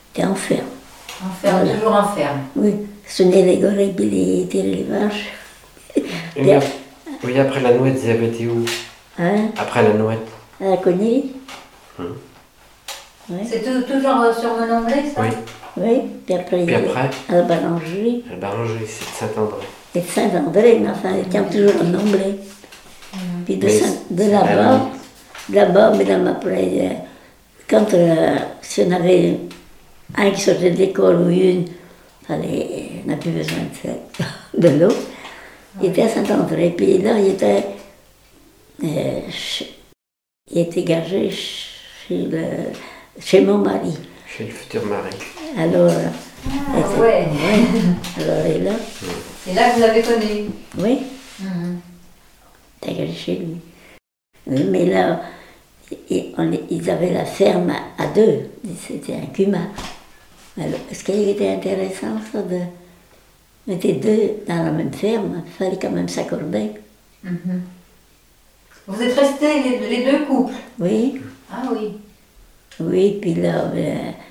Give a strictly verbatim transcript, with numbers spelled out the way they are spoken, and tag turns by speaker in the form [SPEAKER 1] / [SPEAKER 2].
[SPEAKER 1] était en ferme.
[SPEAKER 2] En ferme, voilà. Toujours en ferme.
[SPEAKER 1] Oui, soigner les gorilles, les tirer les vaches.
[SPEAKER 3] Et ap- oui, après la Nouette, vous avez été où?
[SPEAKER 1] Hein?
[SPEAKER 3] Après la Nouette.
[SPEAKER 1] À la Cognerie.
[SPEAKER 3] Hum.
[SPEAKER 1] Oui.
[SPEAKER 2] C'est tout, toujours sur Menomblé, ça?
[SPEAKER 3] Oui.
[SPEAKER 1] Oui, puis après,
[SPEAKER 3] Puis après
[SPEAKER 1] à la Barangerie.
[SPEAKER 3] La Barangerie, c'est de Saint-André.
[SPEAKER 1] Et de Saint-André, mais enfin, il tient toujours en Nomblé.
[SPEAKER 2] Mmh.
[SPEAKER 1] Puis de,
[SPEAKER 3] Mais
[SPEAKER 1] Saint, de
[SPEAKER 3] c'est
[SPEAKER 1] là-bas, là-bas, mesdames, après, euh, quand euh, si on avait un qui sortait de l'école ou une, fallait, on n'a plus besoin de, de l'eau. Il était à Saint-André, puis là, il était, euh, chez, il était gagé chez, le, chez mon mari.
[SPEAKER 3] Chez le futur mari.
[SPEAKER 1] Alors,
[SPEAKER 2] Ah,
[SPEAKER 1] était,
[SPEAKER 2] ouais.
[SPEAKER 1] ouais. Alors, et là,
[SPEAKER 2] C'est là que vous l'avez connu.
[SPEAKER 1] oui,
[SPEAKER 2] Mmh.
[SPEAKER 1] il était gagé chez lui. Oui, mais là, et on, ils avaient la ferme à, à deux, c'était un cumin. Alors, ce qui était intéressant, ça, de mettre deux dans la même ferme, il fallait quand même s'accorder.
[SPEAKER 2] Mmh. Vous êtes restés les, les deux couples?
[SPEAKER 1] Oui,
[SPEAKER 2] Ah oui.
[SPEAKER 1] oui, puis là, euh,